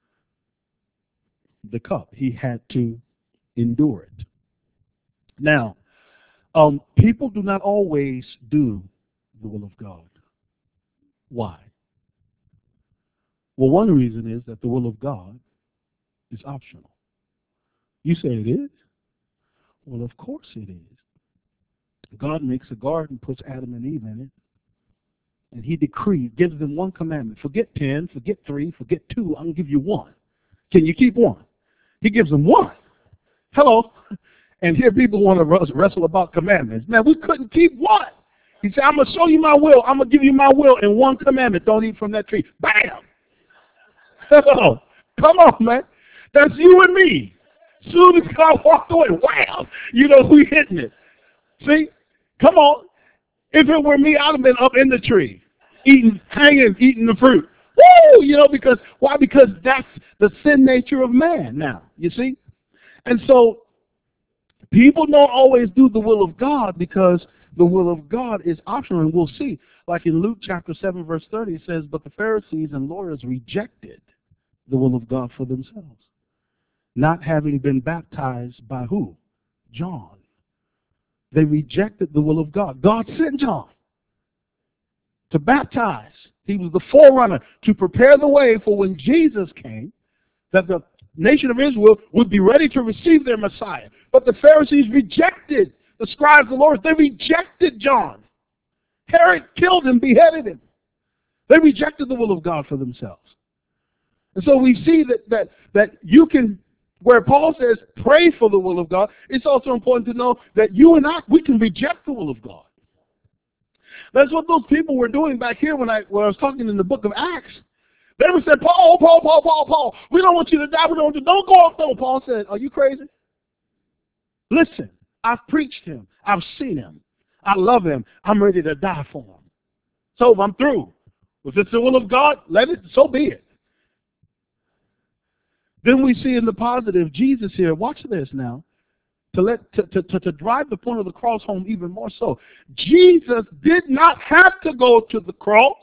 the cup. He had to endure it. Now, um, people do not always do the will of God. Why? Well, one reason is that the will of God is optional. You say it is? Well, of course it is. God makes a garden, puts Adam and Eve in it, and he decrees, gives them one commandment. Forget ten, forget three, forget two, I'm going to give you one. Can you keep one? He gives them one. Hello? And here people want to wrestle about commandments. Man, we couldn't keep one. He said, I'm going to show you my will. I'm going to give you my will in one commandment. Don't eat from that tree. Bam! Hello. Come on, man. That's you and me. Soon as God walked away, wow, you know, we hitting it. See? Come on. If it were me, I'd have been up in the tree, eating, hanging, eating the fruit. Woo! You know, because, why? Because that's the sin nature of man now, you see? And so, people don't always do the will of God because the will of God is optional, and we'll see. Like in Luke chapter seven, verse thirty, it says, but the Pharisees and lawyers rejected the will of God for themselves, not having been baptized by who? John. They rejected the will of God. God sent John to baptize. He was the forerunner to prepare the way for when Jesus came, that the nation of Israel would be ready to receive their Messiah. But the Pharisees rejected the scribes and lawyers. They rejected John. Herod killed him, beheaded him. They rejected the will of God for themselves. And so we see that that that you can, where Paul says, pray for the will of God, it's also important to know that you and I, we can reject the will of God. That's what those people were doing back here when I, when I was talking in the book of Acts. They would say, Paul, Paul, Paul, Paul, Paul, we don't want you to die. We don't want you, don't go off. No, Paul said, are you crazy? Listen, I've preached him. I've seen him. I love him. I'm ready to die for him. So I'm through. If it's the will of God, let it, so be it. Then we see in the positive, Jesus here, watch this now, to let to, to, to, to drive the point of the cross home even more so. Jesus did not have to go to the cross.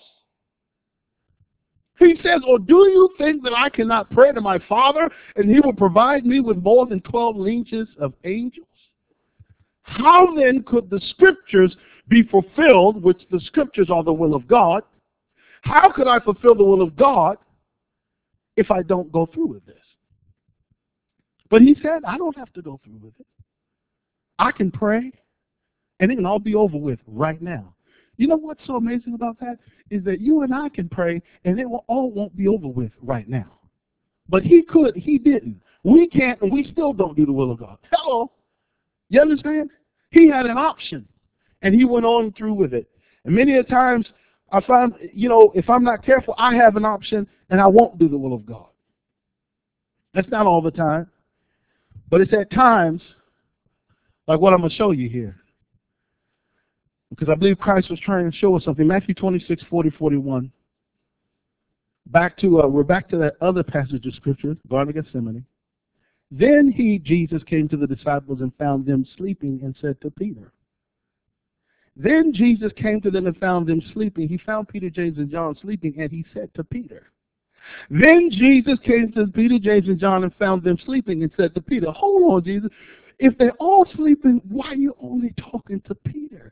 He says, or do you think that I cannot pray to my Father and he will provide me with more than twelve legions of angels? How then could the scriptures be fulfilled, which the scriptures are the will of God? How could I fulfill the will of God if I don't go through with this? But he said, I don't have to go through with it. I can pray, and it can all be over with right now. You know what's so amazing about that? Is that you and I can pray, and it will, all won't be over with right now. But he could, he didn't. We can't, and we still don't do the will of God. Hello? You understand? He had an option, and he went on through with it. And many a times, I find, you know, if I'm not careful, I have an option, and I won't do the will of God. That's not all the time. But it's at times, like what I'm going to show you here. Because I believe Christ was trying to show us something. Matthew twenty-six, forty, forty-one. Back to, uh, we're back to that other passage of Scripture, Garden of Gethsemane. Then he, Jesus, came to the disciples and found them sleeping and said to Peter. Then Jesus came to them and found them sleeping. He found Peter, James, and John sleeping, and he said to Peter. Then Jesus came to Peter, James, and John and found them sleeping and said to Peter, hold on, Jesus. If they're all sleeping, why are you only talking to Peter?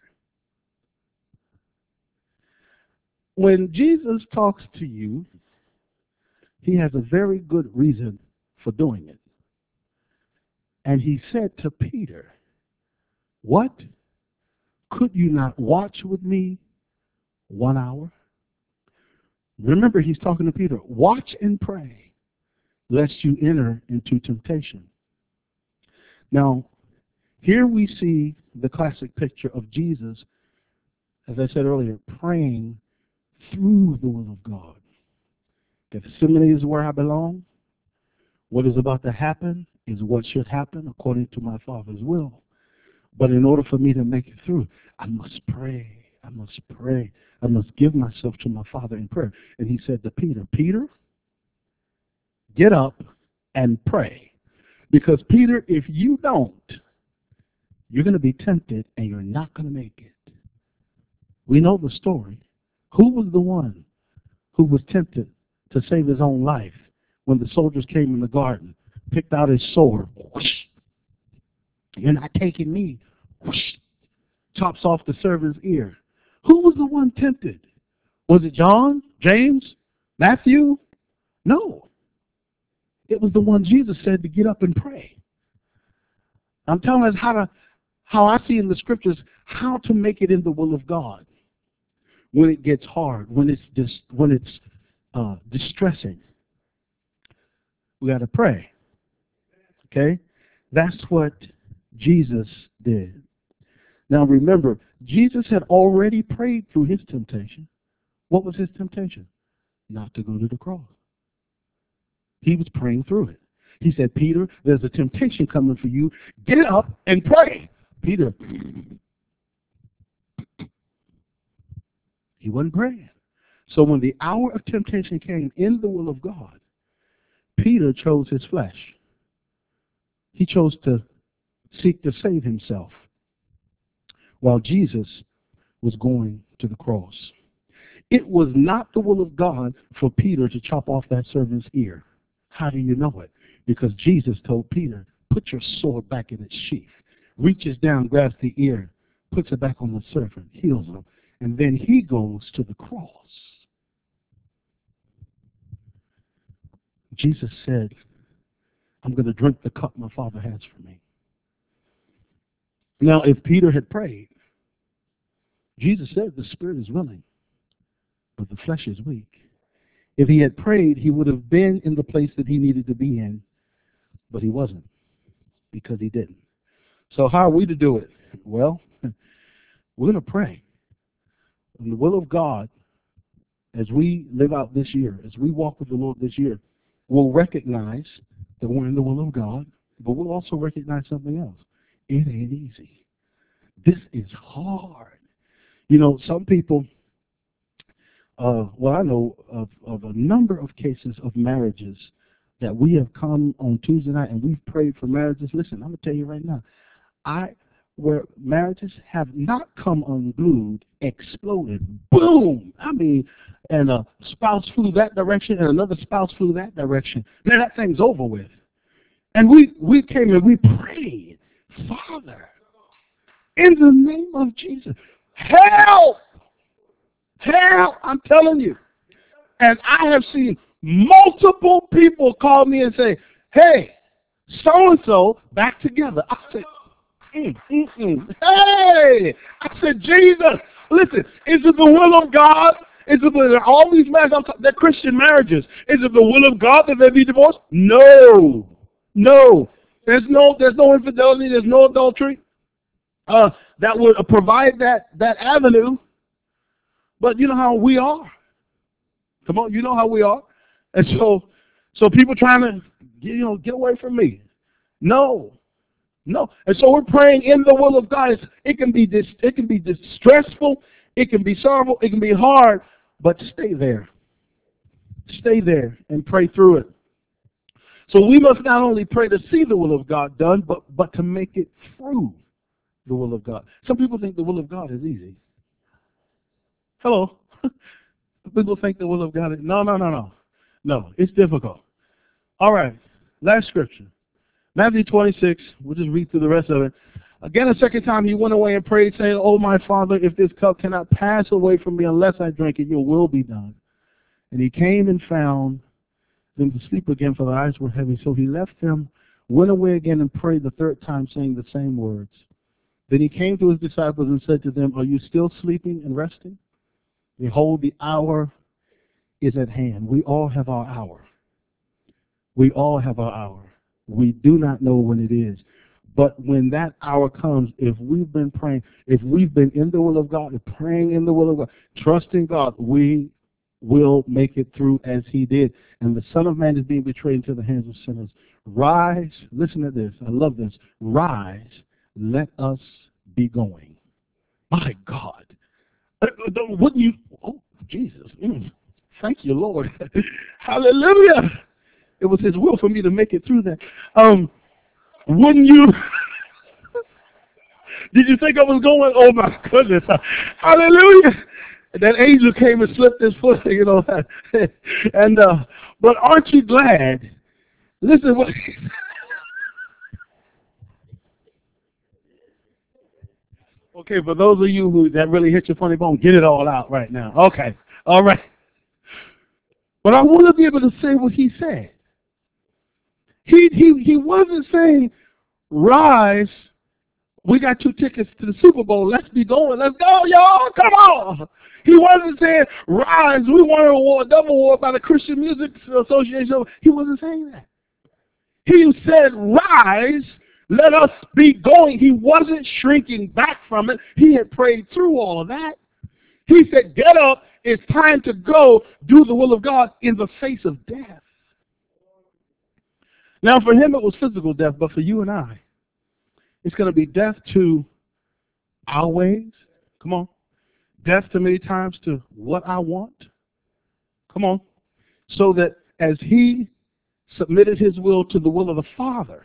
When Jesus talks to you, he has a very good reason for doing it. And he said to Peter, what? Could you not watch with me one hour? Remember, he's talking to Peter. Watch and pray, lest you enter into temptation. Now, here we see the classic picture of Jesus, as I said earlier, praying through the will of God. Gethsemane is where I belong. What is about to happen is what should happen according to my Father's will. But in order for me to make it through, I must pray. I must pray. I must give myself to my Father in prayer. And he said to Peter, Peter, get up and pray. Because, Peter, if you don't, you're going to be tempted and you're not going to make it. We know the story. Who was the one who was tempted to save his own life when the soldiers came in the garden, picked out his sword. Whoosh. You're not taking me. Whoosh. Chops off the servant's ear. Who was the one tempted? Was it John, James, Matthew? No. It was the one Jesus said to get up and pray. I'm telling us how to, how I see in the scriptures, how to make it in the will of God when it gets hard, when it's dis, when it's uh, distressing. We got to pray. Okay, that's what Jesus did. Now remember, Jesus had already prayed through his temptation. What was his temptation? Not to go to the cross. He was praying through it. He said, Peter, there's a temptation coming for you. Get up and pray. Peter, he wasn't praying. So when the hour of temptation came in the will of God, Peter chose his flesh. He chose to seek to save himself while Jesus was going to the cross. It was not the will of God for Peter to chop off that servant's ear. How do you know it? Because Jesus told Peter, put your sword back in its sheath. Reaches down, grabs the ear, puts it back on the servant, heals him, and then he goes to the cross. Jesus said, I'm going to drink the cup my Father has for me. Now, if Peter had prayed, Jesus said the spirit is willing, but the flesh is weak. If he had prayed, he would have been in the place that he needed to be in, but he wasn't, because he didn't. So how are we to do it? Well, we're going to pray. In the will of God, as we live out this year, as we walk with the Lord this year, we'll recognize that we're in the will of God, but we'll also recognize something else. It ain't easy. This is hard. You know, some people, uh, well, I know of, of a number of cases of marriages that we have come on Tuesday night and we've prayed for marriages. Listen, I'm going to tell you right now, I where marriages have not come unglued, exploded, boom. I mean, and a spouse flew that direction and another spouse flew that direction. Man, that thing's over with. And we, we came and we prayed, Father, in the name of Jesus, help! Help! I'm telling you. And I have seen multiple people call me and say, hey, so-and-so back together. I said, mm, mm, mm. hey! I said, Jesus, listen, is it the will of God? Is it the, all these marriages, I'm talking, they're Christian marriages. Is it the will of God that they be divorced? No. No. There's no, there's no infidelity. There's no adultery uh, that would uh, provide that, that avenue. But you know how we are. Come on, you know how we are. And so, so people trying to, you know, get away from me. No. No. And so we're praying in the will of God. It's, it can be dis, it can be distressful. It can be sorrowful. It can be hard. But stay there. Stay there and pray through it. So we must not only pray to see the will of God done, but, but to make it through the will of God. Some people think the will of God is easy. Hello. People think the will of God is, no, no, no, no. No, it's difficult. All right. Last scripture. Matthew twenty-six. We'll just read through the rest of it. Again, a second time he went away and prayed, saying, Oh, my Father, if this cup cannot pass away from me unless I drink it, your will be done. And he came and found them to sleep again, for their eyes were heavy. So he left them, went away again, and prayed the third time, saying the same words. Then he came to his disciples and said to them, Are you still sleeping and resting? Behold, the hour is at hand. We all have our hour. We all have our hour. We do not know when it is. But when that hour comes, if we've been praying, if we've been in the will of God, praying in the will of God, trusting God, we will make it through as he did. And the Son of Man is being betrayed into the hands of sinners. Rise, listen to this, I love this. Rise, let us be going. My God. Wouldn't you, oh, Jesus. Mm, thank you, Lord. Hallelujah. It was his will for me to make it through that. Um, wouldn't you? Did you think I was going? Oh, my goodness. Hallelujah. that angel came and slipped his foot, you know. and uh, but aren't you glad? Listen, what? Okay, for those of you who that really hit your funny bone, get it all out right now. Okay, all right. But I want to be able to say what he said. He he he wasn't saying, "Rise, we got two tickets to the Super Bowl. Let's be going. Let's go, y'all. Come on." He wasn't saying, "Rise, we won a award, double award by the Christian Music Association." He wasn't saying that. He said, "Rise, let us be going." He wasn't shrinking back from it. He had prayed through all of that. He said, "Get up. It's time to go do the will of God in the face of death." Now, for him, it was physical death, but for you and I, it's going to be death to our ways. Come on. Death to many times to what I want. Come on. So that as he submitted his will to the will of the Father,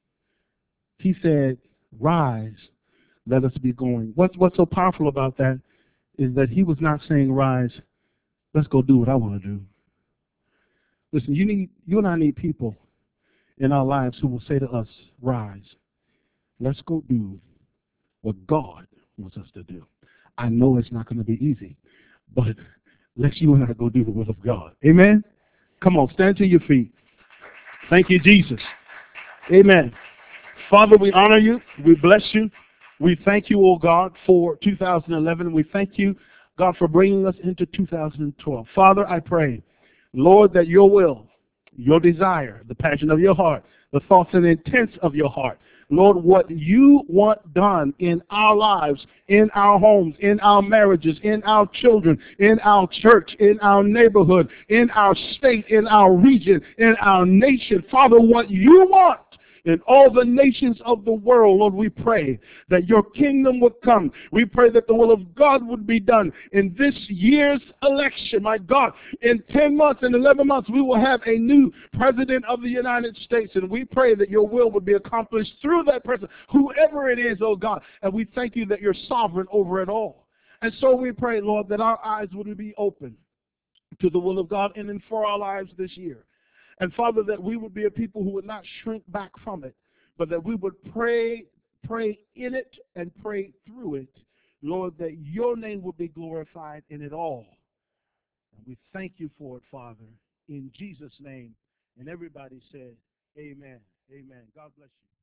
he said, "Rise, let us be going." What's, what's so powerful about that is that he was not saying, "Rise, let's go do what I want to do." Listen, you need, you and I need people in our lives who will say to us, "Rise, let's go do what God wants us to do." I know it's not going to be easy, but let's you and I go do the will of God. Amen? Come on, stand to your feet. Thank you, Jesus. Amen. Father, we honor you. We bless you. We thank you, oh God, for two thousand eleven. We thank you, God, for bringing us into two thousand twelve. Father, I pray, Lord, that your will, your desire, the passion of your heart, the thoughts and intents of your heart, Lord, what you want done in our lives, in our homes, in our marriages, in our children, in our church, in our neighborhood, in our state, in our region, in our nation. Father, what you want in all the nations of the world, Lord, we pray that your kingdom would come. We pray that the will of God would be done in this year's election. My God, in ten months, in eleven months, we will have a new president of the United States, and we pray that your will would be accomplished through that person, whoever it is, oh God. And we thank you that you're sovereign over it all. And so we pray, Lord, that our eyes would be open to the will of God and then for our lives this year. And Father, that we would be a people who would not shrink back from it, but that we would pray, pray in it and pray through it, Lord, that your name would be glorified in it all. And we thank you for it, Father, in Jesus' name. And everybody said, amen. Amen. God bless you.